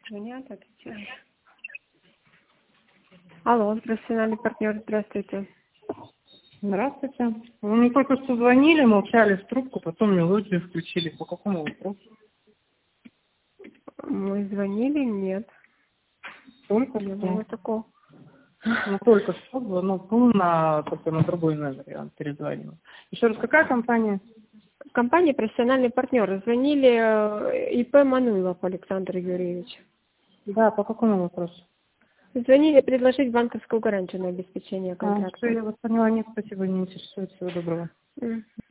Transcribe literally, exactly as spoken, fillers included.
Звонят, отвечаю. Алло, профессиональный партнер, здравствуйте. Здравствуйте. Вы мне только что звонили, молчали в трубку, потом мелодию включили. По какому вопросу? Мы звонили? Нет. Только Не что. было такого. Ну, только что звонок был на, только на другой номер, я вам перезвонила. Еще раз, какая компания? Компания «Профессиональный партнер». Звонили э, И П Мануилов Александр Юрьевич. Да, по какому вопросу? Звонили предложить банковскую гарантию на обеспечение А, контракта. все, я вас поняла. Нет, спасибо, не интересует. Всего доброго. М.